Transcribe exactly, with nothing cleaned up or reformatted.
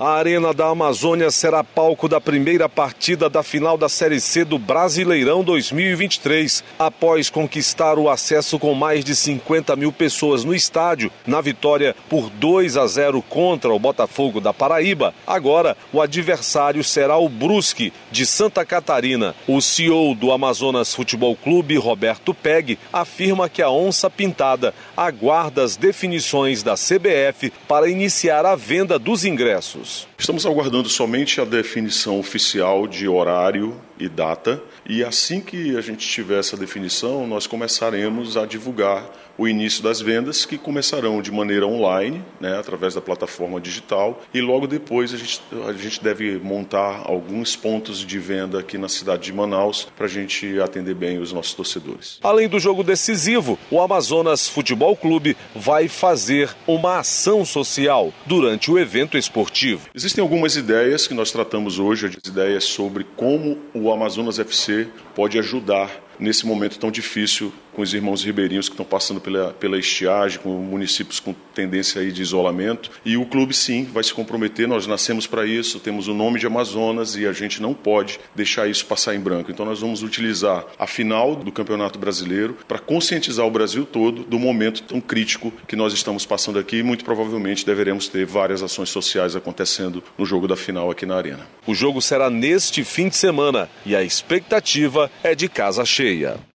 A Arena da Amazônia será palco da primeira partida da final da Série C do Brasileirão dois mil e vinte e três. Após conquistar o acesso com mais de cinquenta mil pessoas no estádio, na vitória por dois a zero contra o Botafogo da Paraíba, agora o adversário será o Brusque, de Santa Catarina. O C E O do Amazonas Futebol Clube, Roberto Peg, afirma que a Onça Pintada aguarda as definições da C B F para iniciar a venda dos ingressos. Estamos aguardando somente a definição oficial de horário e data, e assim que a gente tiver essa definição, nós começaremos a divulgar o início das vendas, que começarão de maneira online, né, através da plataforma digital, e logo depois a gente, a gente deve montar alguns pontos de venda aqui na cidade de Manaus para a gente atender bem os nossos torcedores. Além do jogo decisivo, o Amazonas Futebol Clube vai fazer uma ação social durante o evento esportivo. Existem algumas ideias que nós tratamos hoje, as ideias sobre como o Amazonas F C pode ajudar nesse momento tão difícil com os irmãos ribeirinhos que estão passando pela, pela estiagem, com municípios com tendência aí de isolamento. E o clube, sim, vai se comprometer. Nós nascemos para isso, temos o nome de Amazonas e a gente não pode deixar isso passar em branco. Então nós vamos utilizar a final do Campeonato Brasileiro para conscientizar o Brasil todo do momento tão crítico que nós estamos passando aqui, e muito provavelmente deveremos ter várias ações sociais acontecendo no jogo da final aqui na Arena. O jogo será neste fim de semana e a expectativa é de casa cheia.